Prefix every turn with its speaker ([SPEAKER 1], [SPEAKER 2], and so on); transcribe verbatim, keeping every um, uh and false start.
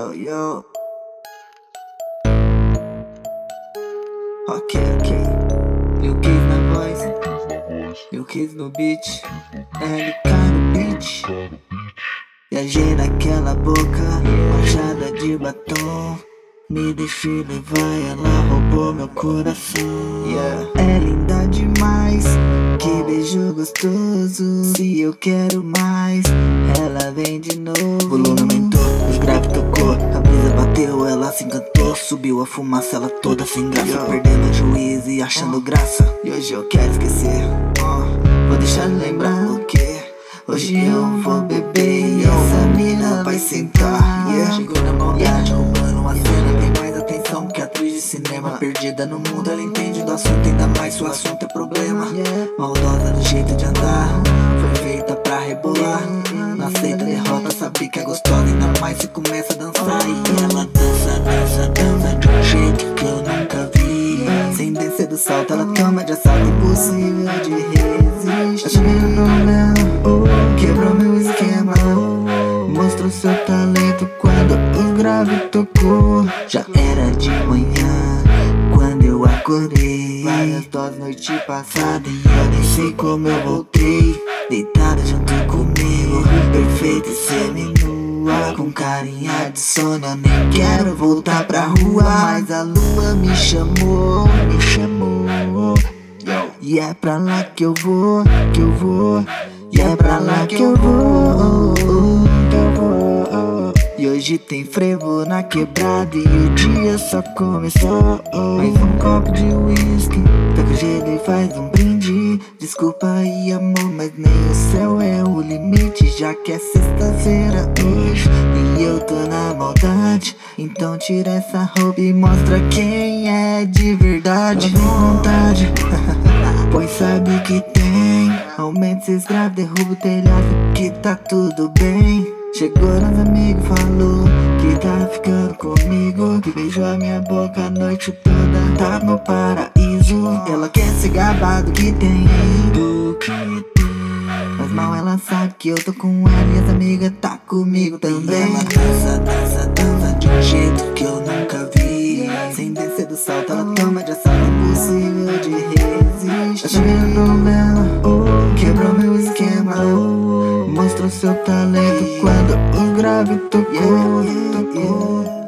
[SPEAKER 1] Yo, yo. Ok, ok. Lil Kids na voz, Lil Kids no beat, L K no beat. Viajei naquela boca, manchada de batom. Me deixei levar, ela roubou meu coração. Yeah. É linda demais, que beijo gostoso. Se eu quero mais, ela vem de novo. Volume aumentou, os graves tocou, a brisa bateu, ela se encantou. Subiu a fumaça, ela toda sem graça, Yo. Perdendo o juízo e achando uh. graça. E hoje eu quero esquecer, uh. vou deixar de lembrar o que. Hoje eu vou beber e essa mina vai sentar. Yeah. Chegou na maldade, roubando uma cena. Tem mais atenção que atriz de cinema. Perdida no mundo, ela entende do assunto. Ainda mais se o assunto é problema. Maldosa do jeito de andar, foi feita pra rebolar. Não aceita derrota, sabe que é gostosa. Ainda mais se começa a dançar. E ela dança, dança, dança de um jeito que eu nunca vi. Sem descer do salto, ela toma de assalto. Impossível de resistir. Achei no problema, oh, quebrou meu esquema, oh, mostrou seu talento quando o grave tocou. Já era de manhã quando eu acordei. Várias doses noite passada e eu nem sei como eu voltei. Deitada junto comigo, perfeita e seminua, com carinha de sono. Eu nem quero voltar pra rua, mas a lua me chamou, me chamou. E é pra lá que eu vou, que eu vou. E é pra lá que eu vou, que eu vou. E hoje tem frevo na quebrada e o dia só começou. Mais um copo de whisky, tá com gelo e faz um brinde. Desculpa aí amor, mas nem o céu é o limite. Já que é sexta-feira hoje e eu tô na maldade, então tira essa roupa e mostra quem é de verdade. Tem vontade, pois sabe que tem. Aumenta esses graves, derruba o telhado que tá tudo bem. Chegou nos amigos, falou que tá ficando comigo, que beijou a minha boca a noite toda, tá no paraíso. Ela quer ser gabado que tem, do que tem. Mas mal ela sabe que eu tô com ela e as amigas tá comigo também. E ela dança, dança, dança de um jeito que eu nunca vi. Sem descer do salto, ela toma de assalto, impossível de resistir. Achei no problema, oh, quebrou meu esquema, oh, mostrou seu talento quando o grave tocou, tocou.